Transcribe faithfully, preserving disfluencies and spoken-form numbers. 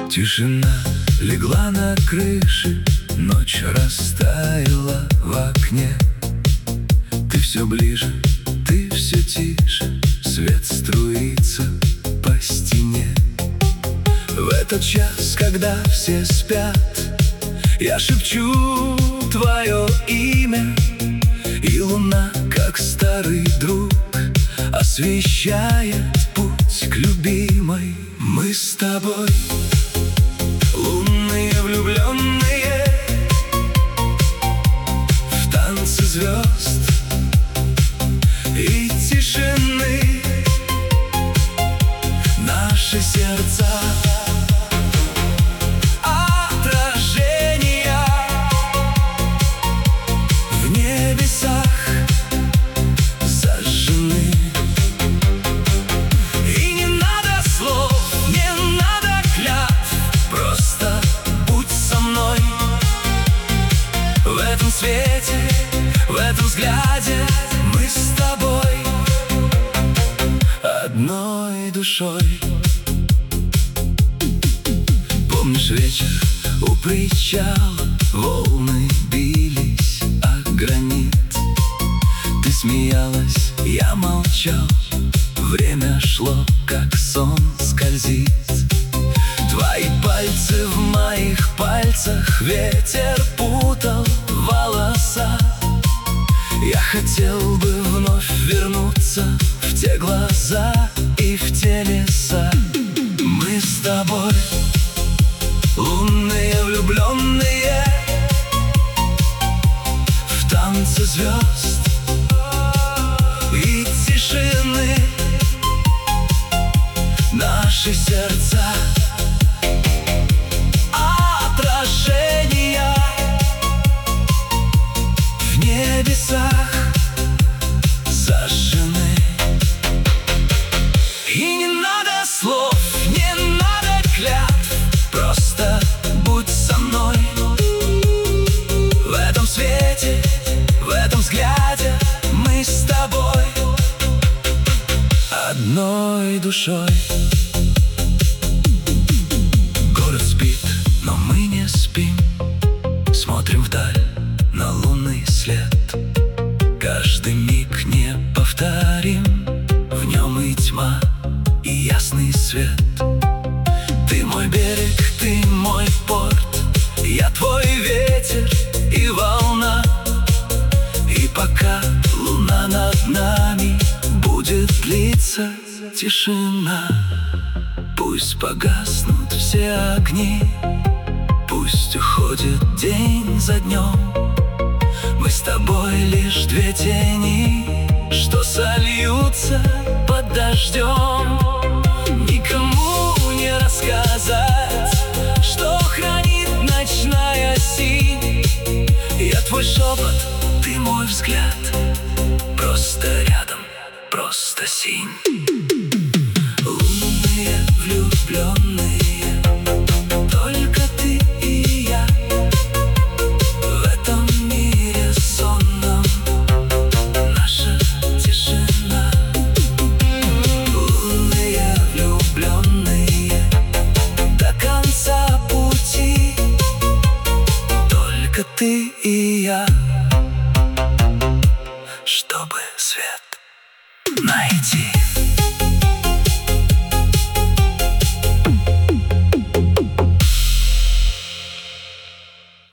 Тишина легла на крыше, ночь растаяла в окне. Ты все ближе, ты все тише, свет струится по стене. В этот час, когда все спят, я шепчу твое имя, и луна, как старый друг, освещает путь к любимой. Мы с тобой лунные влюбленные в танце звезд и тишины. Наши сердца отражения в небесах зажжены. И не надо слов, не надо клятв, просто будь со мной. В этом свете, в этом взгляде мы с тобой одной душой. Помнишь вечер у причала, волны бились о гранит. Ты смеялась, я молчал, время шло, как сон скользит. Твои пальцы в моих пальцах, ветер путал волоса. Я хотел бы вновь вернуться в те глаза и в те леса. Мы с тобой лунные влюбленные в танце звезд и тишины. Наши сердца отражения в небесах зажжены. И не надо слов, не надо клятв, просто будь со мной. В этом свете, в этом взгляде мы с тобой одной душой. Город спит, но мы не спим, смотрим вдаль на лунный след. Каждый миг неповторим, в нем и тьма, и ясный свет. Ты мой берег, ты мой порт, я твой ветер и волна. И пока луна над нами, будет длиться тишина. Пусть погаснут все огни, пусть уходит день за днем. Мы с тобой лишь две тени, что сольются под дождем. Никому не рассказать, что хранит ночная синь. Я твой шепот, ты мой взгляд, просто рядом, просто синь. Лунные влюбленные, только ты и я в этом мире сонном. Наша тишина. Лунные влюбленные до конца пути, только ты и я, чтобы свет найти.